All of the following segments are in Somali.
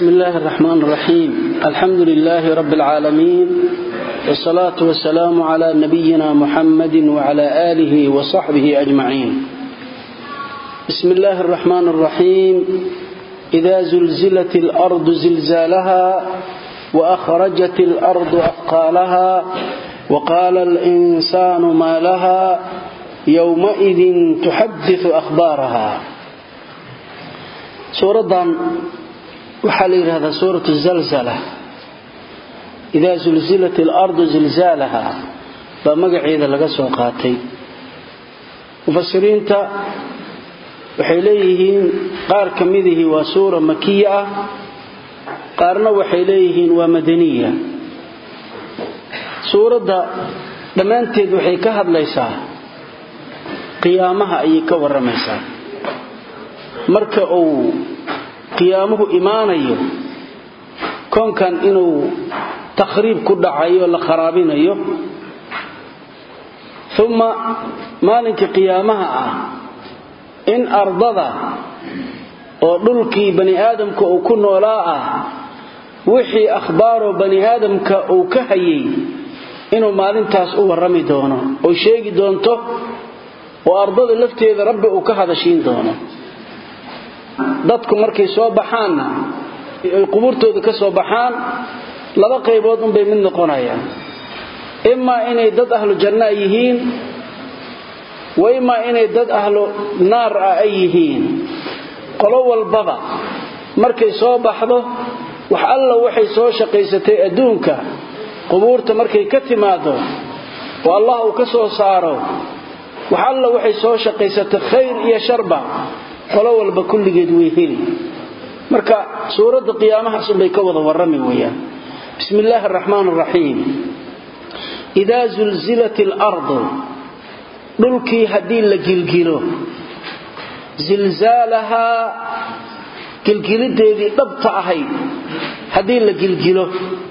بسم الله الرحمن الرحيم الحمد لله رب العالمين والصلاة والسلام على نبينا محمد وعلى آله وصحبه أجمعين بسم الله الرحمن الرحيم إذا زلزلت الأرض زلزالها وأخرجت الأرض أثقالها وقال الإنسان ما لها يومئذ تحدث أخبارها سورة وحال هذا سورة الزلزلة إذا زلزلت الأرض زلزالها فمقعيدا لغا سو قاتي مفسرين waxay leeyihiin qaar kamidii waa suura makiya ah qaarna waxay leeyihiin waa madaniya suurada dhamaanteed waxay ka hadlaysaa qiyaamaha ay ka waramaysaa marka uu qiyaamuhu imaanayo koonkan inuu takhriib ku dhacayo la kharaabinayo thumma maalinka qiyaamaha ah in ardada oo dhulkii bani aadamka uu ku noolaa ah wixii akhbaaro bani aadamka uu ka hayay inuu maalintaas u warami doono oo sheegi doonto oo ardada lafteeda rabbi uu ka hadashiin doono dadku markay soo baxaan ay qubuurtooda ka soo baxaan laba qaybood un bay mid noqonayaan imma inay dad ahlu janna yihiin وإما إني دد أهل نار أيهين قلوا والبابا مركي صوب أحضه وحالله وحي سوى شقيستي أدونك قبورت مركي كتماده والله كسو صاره وحالله وحي سوى شقيستي خير يا شربة قلوا والبا كل جدويهين مركا سورة قيامها سنبيك وضا والرمي وياه بسم الله الرحمن الرحيم إذا زلزلت الأرض dhulkii hadii la gilgilo zilzaalaha gilgilideedii dhabta ahayd hadii la gilgilo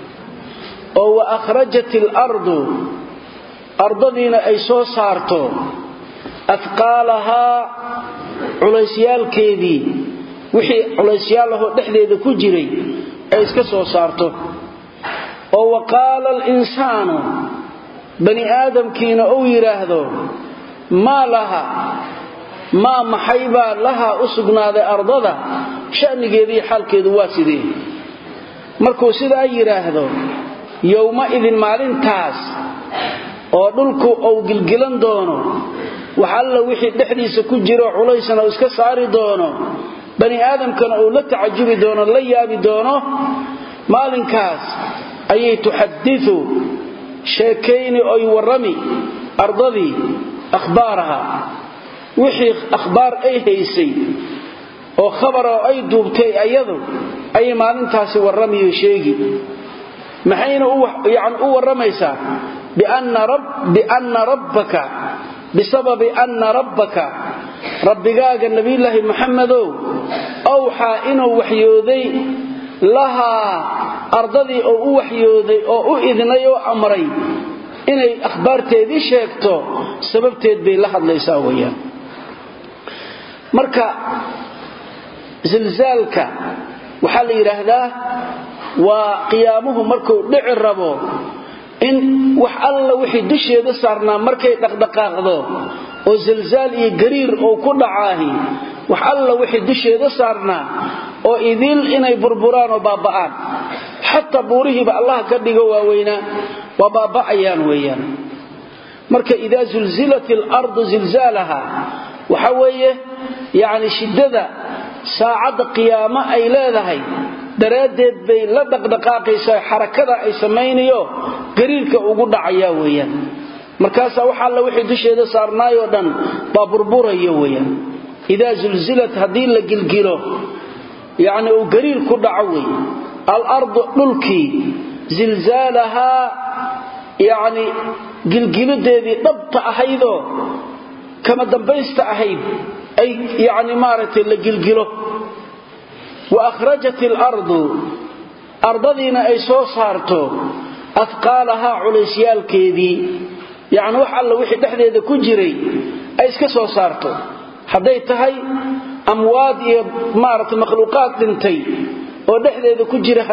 oo wa akhrajatil ardu ardadiina ay soo saarto afqaalaha culeysyaalkeedii wixii culeysyaalahoo dhexdeeda ku jiray ay iska soo saarto oo waqaala al-insaanu bani aadamkiina uu yiraahdo ما لها ما محيبا لها أسقناذي أرضها شأنكيذي حالكيذي واسدي مركو سيدا يراهدو يومئذ مالين تاس ودلكو أو قلقلان دونو وحالا وحي دحديسا كجيرو عليسنا واسكا ساري دونو بني آدم كان أولا تعجبي دونو ليابي دونو مالين كاس أي تحدثو شاكين أي ورمي أرضذي أخبارها وحي أخبار أي هيسي أو خبر أي دوبتي أيضا أي مالنتاسي والرمي وشيقي محين يعني الرميسا بأن ربك بسبب أن ربك ربك النبي الله محمد أوحى إنه وحيوذي لها أرضذي أو وحيوذي أو إذني أمري inay akhbaarteedii sheegto sababteed bay la hadlaysaa weeyaan marka zilzaalka waxa la yiraahdaa waa qiyaamuhu markuu dhici rabo in wax alla wixii dusheeda saarnaa markay dhaqdhaqaaqdo oo zilzaal iyo gariir oo ku dhacaahi wax alla wixii dusheeda saarnaa oo idil inay burburaan oo baaba'aan hatta buurihiiba Allah ka dhigo waaweyna وبابا أيان ويان مركا إذا زلزلت الأرض زلزالها وحوية يعني شدة ساعد قيامة أي لا ذهي درادت بي لدق دقاقي حركة أي سمينيو قريرك وقود عيا ويان مركاسا وحال وحي دشي ده صارنايو دان بابربورا يويان إذا زلزلت هدين لقلقلو يعني وقرير كود عوي الأرض نلكي زلزالها يعني قلقلديدي ضبط أحيدو كما دنبيست أحيد أي يعني مارت اللي قلقله وأخرجت الأرض أرضذين أي صارتو أثقالها عليسيال كيدي يعني وحال وحي تحدي إذا كجري أي سكسو صارتو حديتهي أمواد مارت مخلوقات دنتي oo dhexdeeda ku jira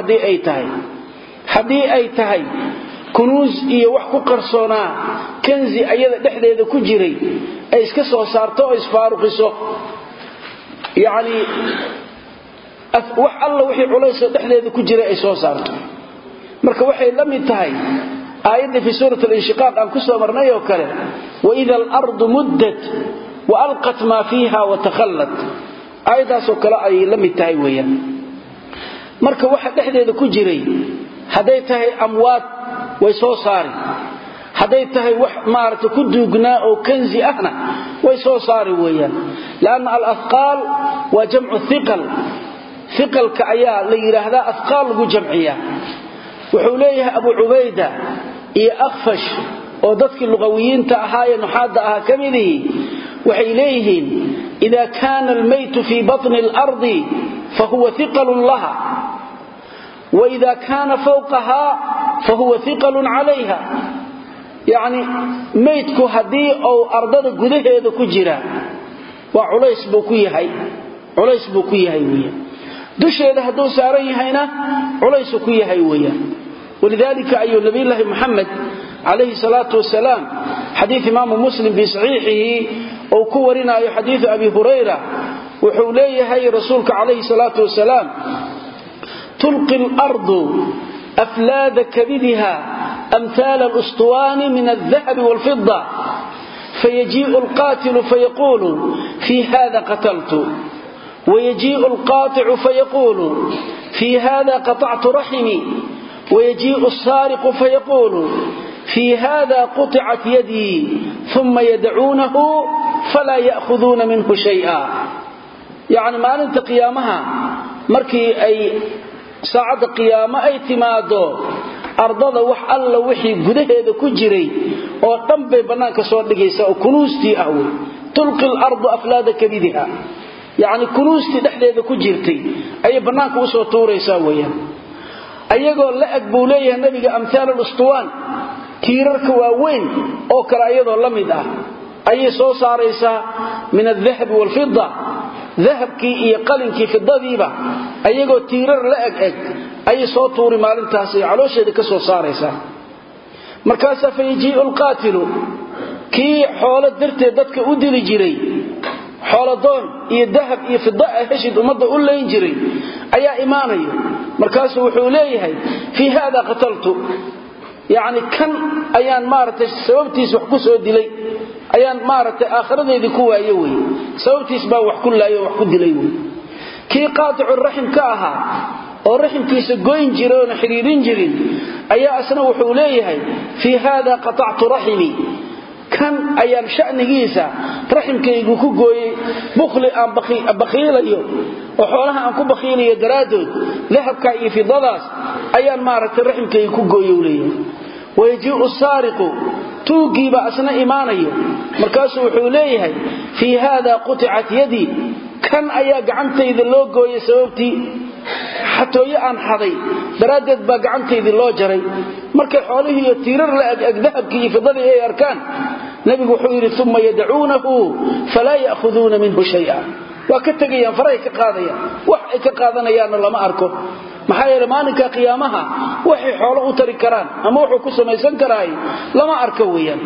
hadii ay tahay kunuus iyo wax ku qarsoonaa kanzi ayada dhexdeeda ku jiray ay iska soo saarto oo isfaaruqiso yaani wax alla wixii culays dhexdeeda ku jira ay soo saarto marka waxay la mid tahay aayadda fi suurat al-inshiqaq aan ku soo marnay oo kale wa idha al-ardu muddat wa alqat ma fiha wa takhallat aayadaas oo kale ay la mid tahay weeyaan marka waxa dhexdeeda ku jiray haday tahay amwaad way soo saari haday tahay wax maarta ku duugnaa oo kanzi ahna way soo saari weeyaan laana al-athqal wa jam'u thiqal thiqalka ayaa la yiraahdaa athqal lagu jamciya wuxuu leeyahay Abu Ubayda iyo Akhfash oo dadkii luqawiyiinta ahaa nuxaada ah kamidii waxay leeyihiin ida kana al-mayt fi batn al-ard fa huwa thiqal laha wa ida kana fawqaha fa huwa thiqal 'alayha yani maytku hadii oo ardada gudaheeda ku jira waa culays buu ku yahay weeyaan dusheeda haduu saaran yahayna culays ku yahay weeyaan ولذلك أي نبي الله محمد عليه الصلاة والسلام حديث إمام مسلم بصحيحه أو كورنا حديث أبي هريرة وحوليه هي رسولك عليه الصلاة والسلام تلقي الأرض أفلاذ كبدها أمثال الأسطوان من الذهب والفضة فيجيء القاتل فيقول في هذا قتلت ويجيء القاطع فيقول في هذا قطعت رحمي ويجيء السارق فيقول في هذا قطعت يدي ثم يدعونه فلا يأخذون منه شيئا يعني ما أنت قيامها مركي أي ساعة قيامة أي تمادو أرضا وح الله وحي قده إذا كجري وطنبي بناك صور لقيسا وكنوستي أهوي تلقي الأرض أفلاد كبدها يعني كنوستي دحل إذا كجرتي أي بناك وصور طوري ساويا ayagoo la ag buu leeyahay nabiga amsaal al-ustuwan tiirarka waaweyn oo kala ayadoo la mid ah ayay soo saaraysaa min al-dhahab wal-fidda dhahabki iyo qalinkii fidadiiba ayagoo tiirar la ag ay soo tuuri maalintaas ay caloosheeda ka soo saaraysaa markaas fayiji'u al-qaatilu ki xoolo darteed dadka u dili jiray xooladoon iyo dahab iyo fidda heshid umada u leeyin jiray ayaa iimaanayo markaas wuxuu leeyahay fi hada qataltu yaani kan ayaan maartay sababtiis wax ku soo dilay ayaan maartay aakhiradeedii ku waayo way sababtiis baa wax ku laayo wax ku dilay way ki qaati'u rahim ka aha oo rahimkiisa gooyin jiray oo xiriirin jiray ayaa asna wuxuu leeyahay fi hada qata'tu rahimi kan ayaan shanigiisa rahimkaygu ku gooyay bukhli aan bakhiilayo oo xoolaha aan ku bakhiilayo daraadood dahabka iyo fidadaas ayaan maaragtay rahimkaygu ku gooyay leeyahay waji'u sariqu tuugiba asna iimaanayo markaas wuxuu leeyahay fi hada qut'at yadi kan ayaa gacantayda loo gooyay sababtii xatooyo aan xaday daraadeed baa gacantayda loo jaray markay xoolihii iyo tiirar la ag dahabkii iyo fidadii ay arkaan nabigu wuxuu yiri thumma yad'uunahu fala ya'khuduna minhu shay'a wa ka tagayaan faray ka qaadayaan wax ay ka qaadanayaan lama arko maxaa yeelay maalinka qiyaamaha waxay xoolo u tari karaan ama wuxuu ku samaysan karaay lama arko weeyaan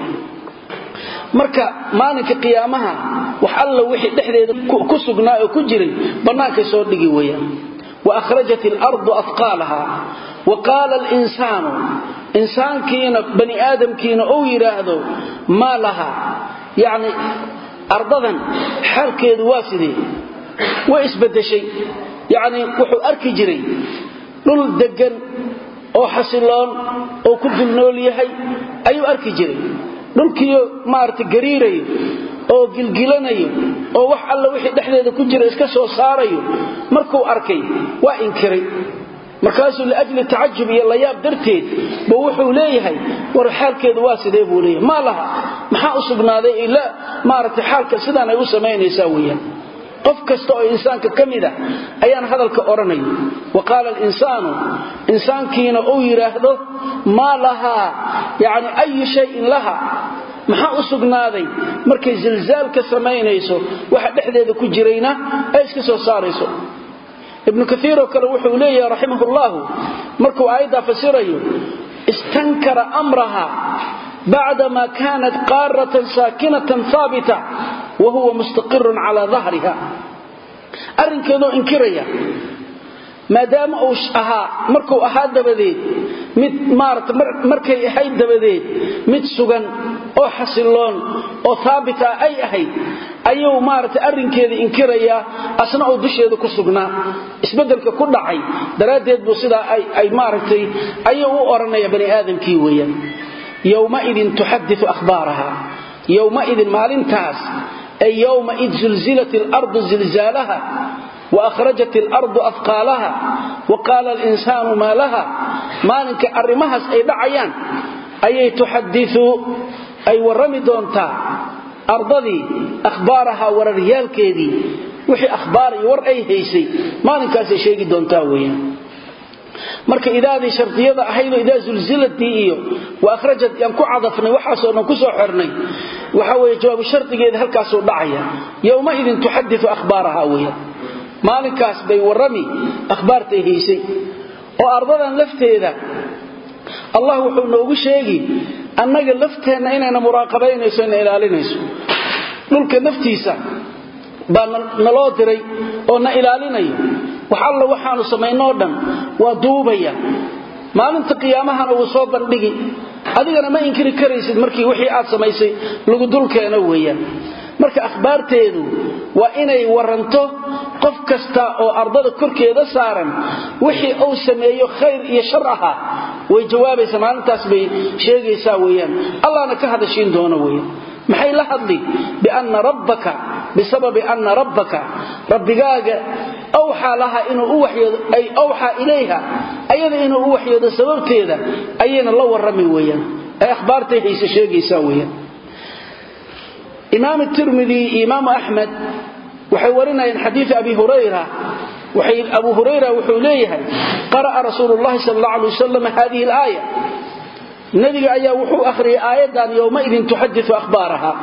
marka maalinka qiyaamaha wax alla wixii dhexdeeda ku sugnaa oo ku jiray banaanka soo dhigi weeyaan wa akhrajat al-ardu athqalaha wa qala al-insanu insaankiina bani aadamkiina oo yiraahdo ma laha yaani ardadan xalkeedu waa sidee way isbedeshay yaani wuxuu arki jiray dhul degan oo xasiloon oo ku dulnool yahay ayuu arki jiray dhulkiyo maarta gariirayo oo gilgilanayo oo wax alla wixii dhexdeeda ku jira iska soo saarayo markuu arkay waa inkiray markaasuu la ajli taajub iyo la yaab darteed buu wuxuu leeyahay war xaalkeedu waa sidee buu leeyahay ma laha maxaa u sugnaaday ila maarta xaalka sidaan ay u sameynaysaa weeyaan qof kasta oo insaanka kamida ayaan hadalka oranayo waqala al-insanu insaankiina oo yiraahdo ma laha yaani ay shay laha maxaa u sugnaaday markay zilzaalka sameynayso waxa dhexdeeda ku jirayna ay iska soo saarayso ابن كثير وكله وحو ليه رحمه الله مركو آيدا فسيريو استنكر أمرها بعدما كانت قارة ساكنة ثابتة وهو مستقر على ظهرها أرنكذو إنكريا ما دام أوش مركو دبديد mid markay ahayd dabadeed mid sugan oo xasiloon oo thaabita ay ahayd ayuu arrinkeeda inkiraya asna oo dusheeda ku sugnaa isbedelka ku dhacay daraadeed buu sida ay ayuu u oranaya bani aadamkii weeyaan yawma idin tuhaddithu akhbaraha yawma idin maalintaas ay yawma id zulzilatil ardu zilzalaha وأخرجت الأرض أثقالها وقال الإنسان ما لها مالك أرمهس أي دعيان أي تحدث أي ورمي دونتا أرضذي أخبارها ورريال كيدي وحي أخباري ورأي هيسي مالك أسي شيء دونتا ويا marka idaadi shartiyada ahaydo idaa zulziladii wa akhrajat yan ku cadafnay waxaasoo ku soo xirnay waxa way jawaab shartigeeda halkaas oo dhacaya yawma idin tuhaddithu akhbaraha weeyaa maalinkaas bay warami akhbaartay heysay oo ardadan lafteeda Allah wuxuu noogu sheegi annaga lafteena inayna muraaqabaynayso in ilaalinayso dhulka naftiisa baan naloo diray oo na ilaalinayo waxa waxaanu sameeynoo dhan waa duubaya maalinta qiyaamahana uu soo bandhigi adigana ma inkiri karaysid markii wixii aad samaysay lagu dulkeena weeyaan marka akhbaarteedu waa inay waranto qof kasta oo ardada korkeeda saaran wixii uu sameeyo khayr iyo shar aha way jawaabaysaa maalintaas bay sheegaysaa weeyaan allahna ka hadashin doono weeyaan maxay la hadli bi anna rabbaka بسبب أن ربك ربك أوحى لها إنه أوحى إليها أيضا إنه أوحي هذا سبب كذا أيضا الله والرمي ويا أخبارته هيس شيء يسويا إمام الترمذي إمام أحمد وحورنا من حديث أبي هريرة أبو هريرة وحوليها قرأ رسول الله صلى الله عليه وسلم هذه الآية النبي أيها وحو أخري آية يومئذ تحدث أخبارها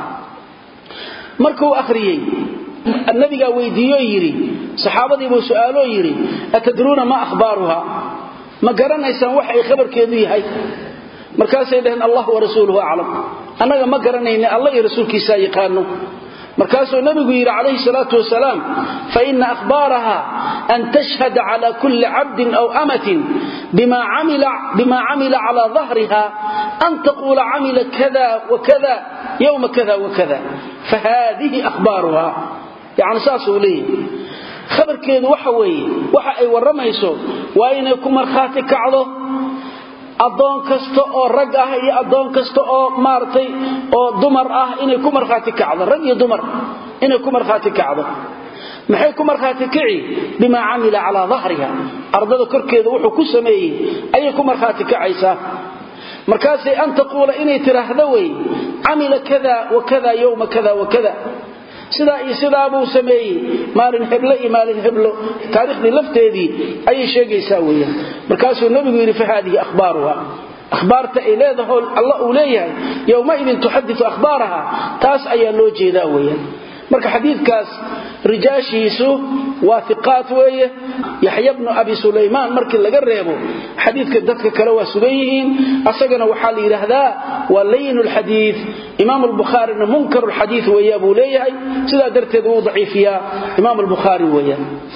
markuu akhriyay annabiga weydiiyo yiri saxaabadii buu su'aalo yiri atadruuna ma akhbaaruha ma garanaysaan wax ay khabarkeedu yahay markaas ay dhahan Allah wa rasuuluhu a'lam anaga ma garanayna Allah iyo rasuulkiisa yaqaano markaas uu nabigu yiri alayhi salatu wasalaam fa inna akhbaraha an tashhada ala kulli 'abdin aw amatin bima 'amila ala dhahriha an taqula 'amila kadha wa kadha يوم كذا وكذا فهذه أخبارها يعني ساسو ليه خبر كيد وحوي وحا أي ورميسو وإن يكون مرخاتي كعضو أدون كستو أو رقاه يا أدون كستو أو مارتي أو دمر إن يكون مرخاتي كعضو رقي دمر إن يكون مرخاتي كعضو maxay ku marxaati kici bima amila ala dhahriha ardada korkeeda wuxuu ku sameeyay ayay ku marxaati kacaysa markaasay an taqula inay tiraahdo way amila kada wa kada yawma kada wa kada sida buu sameeyay maalin heblo taariikhdii lafteedii ay sheegaysaa weeyaan markaasuu nabigu yiri fahaadi akhbaaruha akhbaarta ilaydahu Allah uu leeyahay yawma idin tuhaddithu akhbaraha taas ayaa loo jeedaa weeyaan marka xadiidkaas rijaashiisu waafiqaat weeye Yahya ibn Abi Sulaiman markii laga reebo xadiidka dadka kale waa sugayihiin asagana waxa la yiraahdaa waa laynul hadith Imam al-Bukhari munkar al-hadith weeye buu leeyahay sida darteed uu dhaciifiya Imam al-Bukhari weeye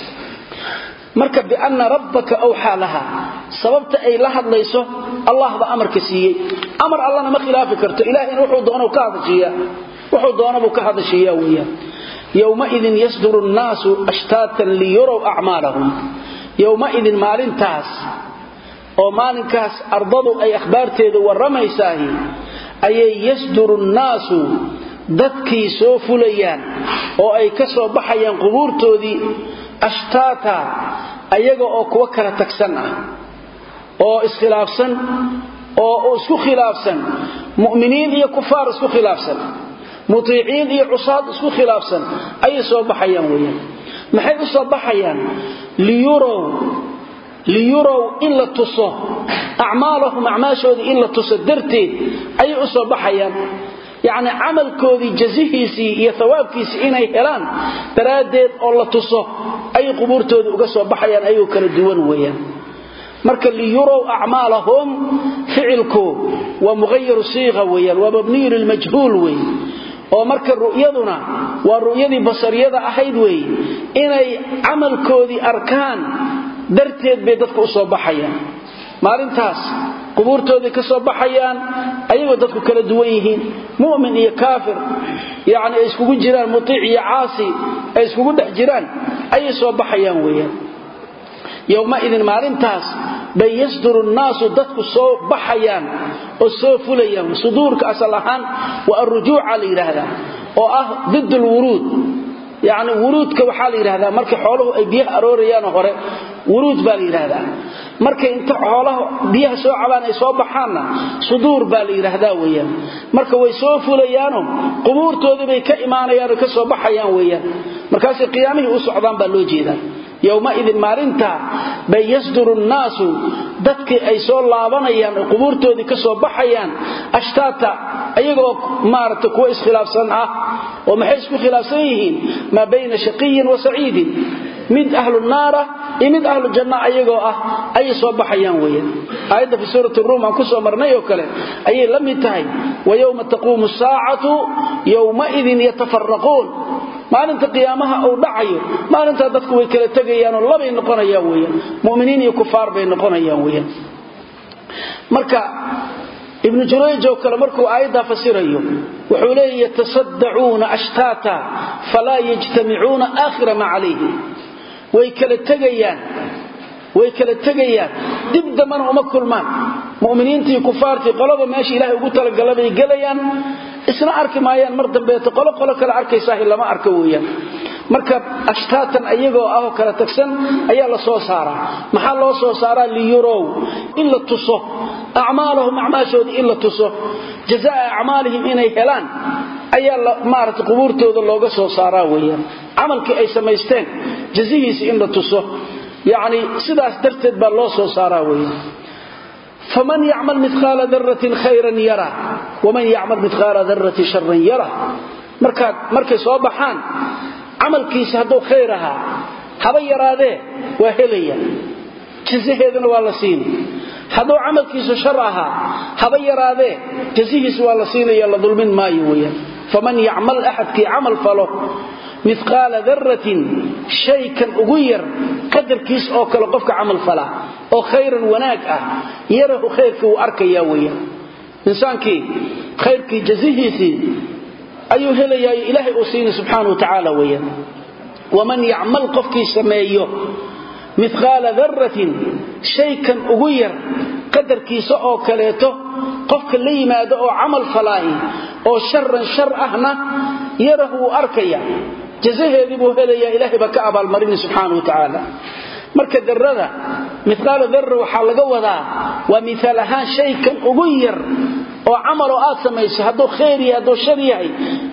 marka bi anna rabbaka awha laha sababta ay la hadlayso Allah ba amarka siiyay amar Allahna ma khilaafi karto ilaahina wuxuu doono ka hadashiya wuxuu doono ka hadashiya weeye يومئذ يصدر الناس أشتاتا ليروا أعمالهم يومئذ مالنتاس أو مالنكاس أرضضوا أي أخبار تيدو والرميساهي أي يصدر الناس ذاتكي سوف ليان أو أي كسو بحيان قبور تودي أشتاتا أيقو أو كوكرة تكسنة أو اسخلافسا أو اسكو خلافسا مؤمنين هي كفار اسكو خلافسا مطيعين iyo cusaad isku khilaafsan ay soo baxayaan weeyaan maxay u soo baxayaan liyuro illa tuso a'maalahum a'maashoodi illa tuso darteed ay u soo baxayaan yaani amalkoodi jazihiisi iyo thawaabkiisi inay helaan daraadeed oo la tuso ay qubuurtooda uga soo baxayaan ayuu kala duwan weeyaan marka li yuraw a'malahum fi'ilku wa mughayyir sigha weeyaan wa mabni lil majhul weey oo marka ru'yaduna waa ru'yadii basariyada ahayd weey inay amalkoodii arkaan darteed bay dadku u soo baxayaan maalintaas qubuurtooda ka soo baxayaan ayagoo dadku kala duwan yihiin mu'min iyo kaafir yaani ay isku jiraan mutii iyo aasi ay isku dhex jiraan ay soo baxayaan weeyaan yawma idin maalintaas bay yasduru an-naasu dadku soo baxayaan oo soo fulayaan suduurka asal ahaan wa ar-rujuu'a la yiraahdaa oo ah ضد الورود يعني ورودka waxa la yiraahdaa markii xooluhu ay biyaha aroorayaan hore wuruud baa la yiraahdaa markay inta xoolaha biyaha soo cabaan ay soo baxaana suduur baa la yiraahdaa weeyaan marka way soo fulayaan qubuurtooda bay ka iimaanayaan ka soo baxayaan weeyaan markaas qiyaamihii u socdaan baa loo jeedaa yawma idin maalinta bay yasduru an-naasu dadkii ay soo laabanayaan qubuurtoodii ka soo baxayaan ashtaata ayagoo maarta kuwa iskhilaafsan ah oo maxay isku khilaafsan yihiin ma bayna shaqiyin wa sa'iidin mid ahlu an-naar iyo mid ahlu janna ayagoo ah ay soo baxayaan weeyaan aayada fi suurati ar-rum aan ku soo marnay oo kale ayay la mid tahay wa yawma taqumu as-saa'atu yawma idin yatafarraqun maalinta qiyaamaha oo dhacayo maalinta dadku way kala tagayaan oo laba noqonayaan weeyaan muuminiin iyo kufaar bay noqonayaan weeyaan marka ibn jurayj oo kale markuu aayada fasirayo wuxuu leeyahay yatasadduuna ashtata fala yajtami'una aakhira ma alayhi way kala tagayaan dib damana uma kulmaan muuminiintii kufaartii qolada meesha ilaahay ugu talagalay galayaan isna arki maayaan mar dambe qolo kala arkaysaa lama arko weeyaan marka ashtatan ayagoo ah kala tagsan ayaa la soo saaraa maxaa loo soo saaraa li yuraw illa tuso a'maalahum a'maashood illa tuso jazaa a'maalihim inay helaan ayaa la maarta qubuurtooda looga soo saaraa weeyaan amalkii ay sameysteen jazihiisa in la tuso yaani sidaas darteed baa loo soo saaraa weeyaan فمن يعمل مثقال ذرة خيرا يره ومن يعمل مثقال ذرة شرا يره markay soo baxaan amalkiisa haduu khayraha haba yaraade waa helaya jazaheeduna waa la siin haduu amalkiisa sharaha haba yaraade jazihiisa waa la siinaya la dulmin maayo weeyaan faman ya'mal ahadki amal falo مثقال ذرة شيء أغير قدر كيس أو كلا قفك عمل فلا أو خيرا وناك يره خيرك وأرك ياويا إنسان كي خيرك جزيه أيها يا إلهي أسين سبحانه وتعالى ويا ومن يعمل قفك سمايه مثقال ذرة شيء أغير قدر كيس أو كلاته قفك اللي ما دعو عمل فلاهي أو شرا شر أهنا يره أركيا جزاهدي بو هليا إلهي بك أبال مرين سبحانه وتعالى marka darrada mithqala dharra waxa laga wadaa waa miisaalahaan shay kan ugu yar oo amal oo aad sameeyso hadoo khayr iyo hadoo shar yahay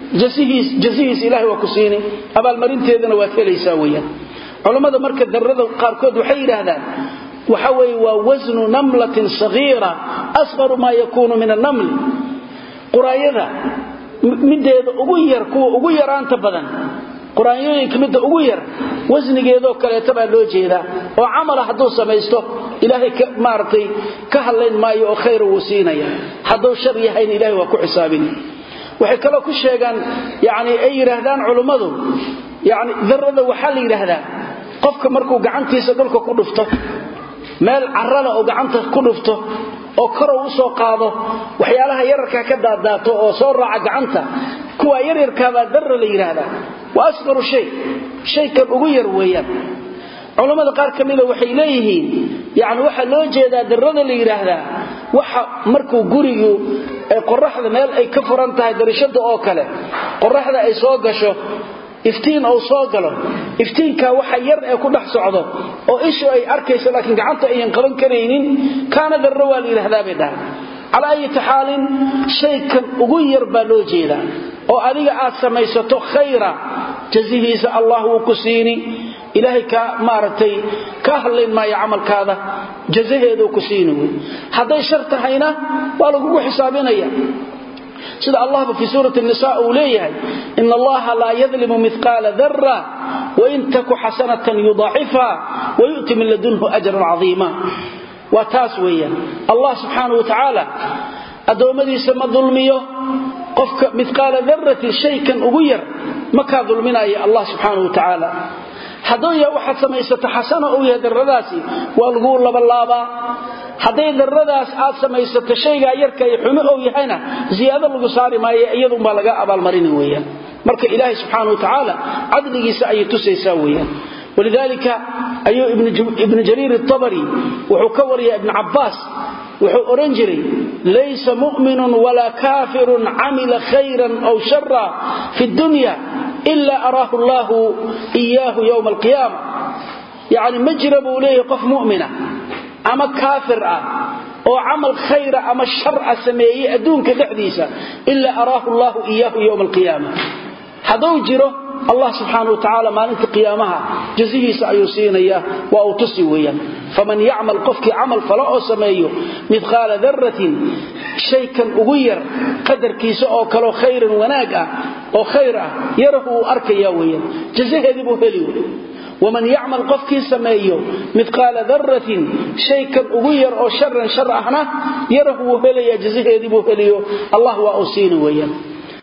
jazihiis ilaahay waa ku siinay abaal marinteedana waa helaysaa weeyaan culimada marka darrada qaar kood waxay yiraahdaan waxa way waa wasnu namlatin saghira asghar ma yakunu min an-naml quraayada mideeda ugu yar kuwa ugu yaraanta badan quraayooyinka midda ugu yar wasnigeedo kale tabaa loo jeedaa oo amal haduu sameeysto ilaahay ka maartay ka haleyn maayo oo khayr uu siinaya haduu shar yahay ilaahay waa ku xisaabin waxay kala ku sheegan yaani ay yiraahdaan culimadu yaani darrada waxa la yiraahdaa qofka markuu gacantiisa dhulka ku dhufto meel carrada oo gacanta ku dhufto oo kor u soo qaado waxyaalaha yararka ka daadaato oo soo raaca gacanta kuwa yaryarka baa darra la yiraahdaa وأصغر شيء كان ugu yar weeyaan culimada qaar kamida waxay leeyihiin yaani waxa loo jeedaa darrada la yiraahdaa waxa markuu gurigu ay qorraxda meel ay ka furan tahay darashada oo kale qorraxda ay soo gasho iftiin oo soo galo iftiinka waxa yar ee ku dhex socdo oo ishu ay arkayso laakiin gacanta ay qaban kareenin kaana darro waa la yiraahdaa bay على أي حال شيء كان ugu yar baa loo jeedaa oo adiga aad samaysato khayra jazihiisa Allah uu ku siini ilaahay ka maartay ka hadleen ma amalkaada jazaheedu ku siini haday shar tahayna waa lagu xisaabinaya sida Allah fi suurati an-nisaa uu leeyahay inna Allah la yadhlimu mithqala dharra وإن تك حسنة يضاعفها ويؤتي من لدنه أجرا عظيما وتاسويا الله سبحانه وتعالى أدومديس ما ظلميه قفك مثقال ذرة شيء كان أغير ما كان ظلمنا يا الله سبحانه وتعالى هدويا واحد سميسة حسنة أويا دراداسي والغور لباللابا هدي دراداس آد سميسة شيء يركا يحمي أويا هنا زيادة لغساري ما يأيضون بالغاء أبا المرين ويا مرك إلهي سبحانه وتعالى عدله سأيتو سيساويا ولذلك أيها ابن جرير الطبري وحكور يا ابن عباس وحو أرنجري ليس مؤمن ولا كافر عمل خيرا أو شرا في الدنيا إلا أراه الله إياه يوم القيامة يعني مجربوا ليه قف مؤمنة أما كافر أو عمل خير أما الشر سميه أدونك دحديسة إلا أراه الله إياه يوم القيامة هذا جره الله سبحانه وتعالى ما أنت قيامها جزيه سأيسين إياه وأوتسويا فمن يعمل قفك عمل فلا سميه مثقال ذرة شيء كان أغير قدر كيس أو كلو خير وناقة أو خيرا يره أركياويا جزيه ذبه هليو ومن يعمل قفك سميه مثقال ذرة شيء كان أغير أو شرا شرعنا يره هليا جزيه ذبه هليو الله وأوسين ويا